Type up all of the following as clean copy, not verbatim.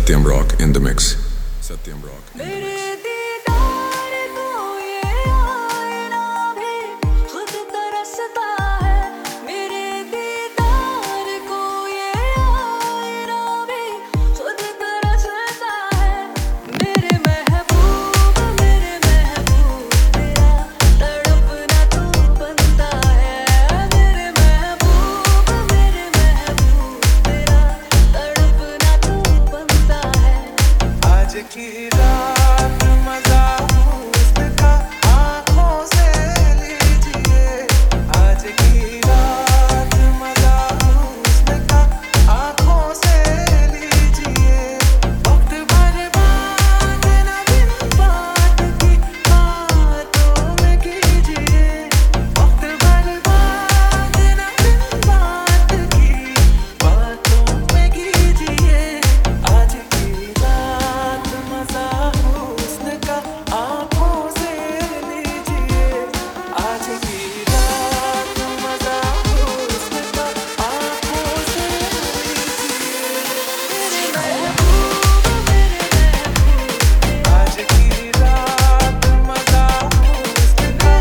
Satyam Rock in the mix. Satyam Rock in the mix. की रात मजा उसका आँखों से लीजिए। आज की रात मजा उसका आँखों से लीजिए। वक्त बर्बाद न बिन बात की बातों में कीजिए। वक्त बर्बाद न बिन बात की बातों में कीजिए। आज की रात मजा उसका आँखों से लीजिए। आज की रात मजा उसका आँखों से लीजिए। मेरे महबूब आज की रात मजा उसका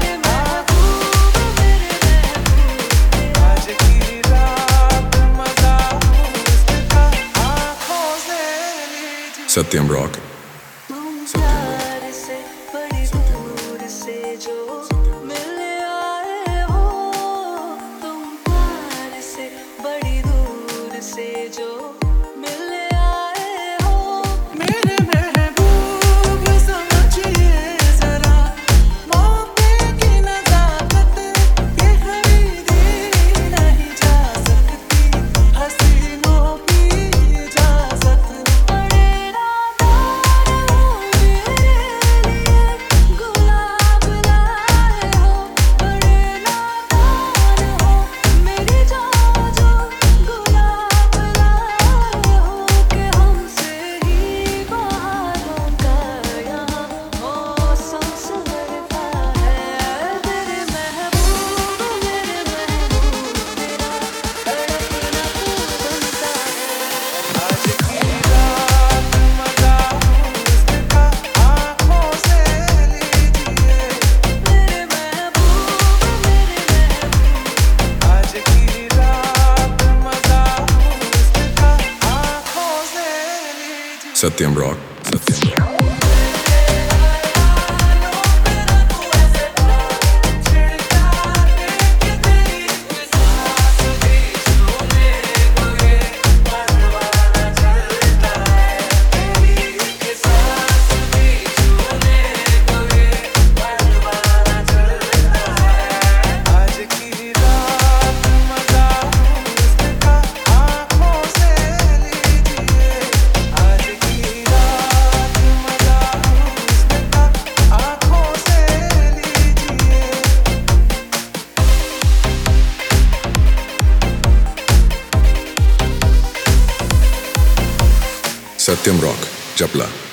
आज की रात मजा उसका आँखों से लीजिए। Satyam Rock. प्यार से बड़ी दूर से जो मिल आए हो। तुम प्यार से बड़ी दूर से जो मिल आए हो। मेरे महबूब समझिए जरा मौके की नजाकत ये खरीदी नहीं जा सकती। हसीनों की इजाजत बड़े नादान हो मेरे लिए गुलाब लाए हो। बड़े नादान हो मेरी जान जो गुलाब लाए हो। कि हमसे ही बहारों का यहाँ मौसम संवरता है। मेरे महबूब तेरा तड़पना तू बनता है। आज की रात मजा उसका आँखों से लीजिए। मेरे महबूब आज की रात मजा उसका आँखों से लीजिए। Satyam Rock. Satyam Rock. आज की रात मजा उसका आँखों से लीजिए। आज की रात मजा उसका आँखों से लीजिए। Satyam Rock. Japla.